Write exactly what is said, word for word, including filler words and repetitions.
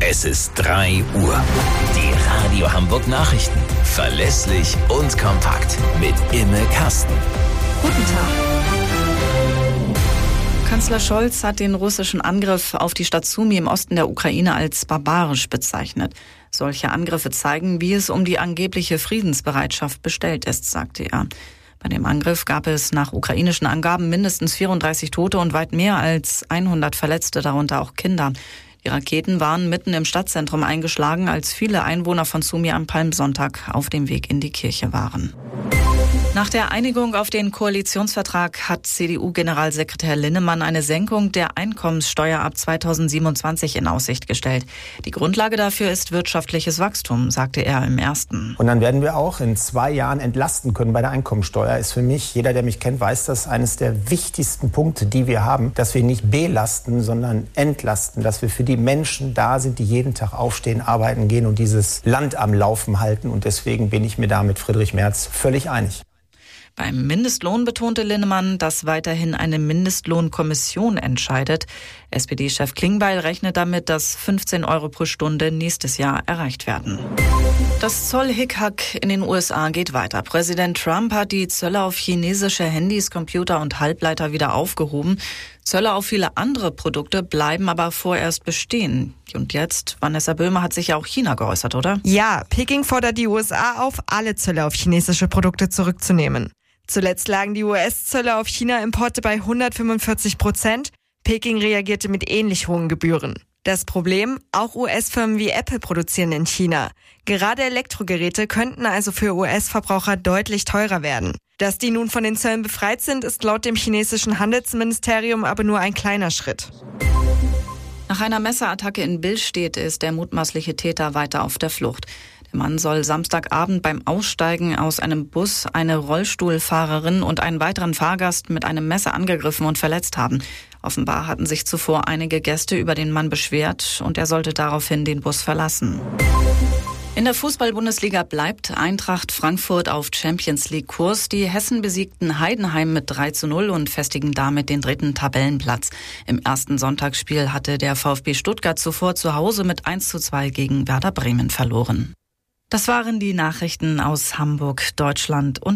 Es ist drei Uhr. Die Radio Hamburg Nachrichten. Verlässlich und kompakt. Mit Imme Kasten. Guten Tag. Kanzler Scholz hat den russischen Angriff auf die Stadt Sumy im Osten der Ukraine als barbarisch bezeichnet. Solche Angriffe zeigen, wie es um die angebliche Friedensbereitschaft bestellt ist, sagte er. Bei dem Angriff gab es nach ukrainischen Angaben mindestens vierunddreißig Tote und weit mehr als hundert Verletzte, darunter auch Kinder. Die Raketen waren mitten im Stadtzentrum eingeschlagen, als viele Einwohner von Sumy am Palmsonntag auf dem Weg in die Kirche waren. Nach der Einigung auf den Koalitionsvertrag hat C D U-Generalsekretär Linnemann eine Senkung der Einkommenssteuer ab zweitausendsiebenundzwanzig in Aussicht gestellt. Die Grundlage dafür ist wirtschaftliches Wachstum, sagte er im ersten. Und dann werden wir auch in zwei Jahren entlasten können bei der Einkommensteuer. Ist für mich, jeder, der mich kennt, weiß, das eines der wichtigsten Punkte, die wir haben, dass wir nicht belasten, sondern entlasten, dass wir für die Menschen da sind, die jeden Tag aufstehen, arbeiten gehen und dieses Land am Laufen halten. Und deswegen bin ich mir da mit Friedrich Merz völlig einig. Beim Mindestlohn betonte Linnemann, dass weiterhin eine Mindestlohnkommission entscheidet. S P D-Chef Klingbeil rechnet damit, dass fünfzehn Euro pro Stunde nächstes Jahr erreicht werden. Das Zollhickhack in den U S A geht weiter. Präsident Trump hat die Zölle auf chinesische Handys, Computer und Halbleiter wieder aufgehoben. Zölle auf viele andere Produkte bleiben aber vorerst bestehen. Und jetzt, Vanessa Böhmer, hat sich ja auch China geäußert, oder? Ja, Peking fordert die U S A auf, alle Zölle auf chinesische Produkte zurückzunehmen. Zuletzt lagen die U S-Zölle auf China-Importe bei hundertfünfundvierzig Prozent. Peking reagierte mit ähnlich hohen Gebühren. Das Problem, auch U S-Firmen wie Apple produzieren in China. Gerade Elektrogeräte könnten also für U S-Verbraucher deutlich teurer werden. Dass die nun von den Zöllen befreit sind, ist laut dem chinesischen Handelsministerium aber nur ein kleiner Schritt. Nach einer Messerattacke in Billstedt ist der mutmaßliche Täter weiter auf der Flucht. Der Mann soll Samstagabend beim Aussteigen aus einem Bus eine Rollstuhlfahrerin und einen weiteren Fahrgast mit einem Messer angegriffen und verletzt haben. Offenbar hatten sich zuvor einige Gäste über den Mann beschwert und er sollte daraufhin den Bus verlassen. In der Fußball-Bundesliga bleibt Eintracht Frankfurt auf Champions-League-Kurs. Die Hessen besiegten Heidenheim mit drei zu null und festigen damit den dritten Tabellenplatz. Im ersten Sonntagsspiel hatte der VfB Stuttgart zuvor zu Hause mit eins zu zwei gegen Werder Bremen verloren. Das waren die Nachrichten aus Hamburg, Deutschland und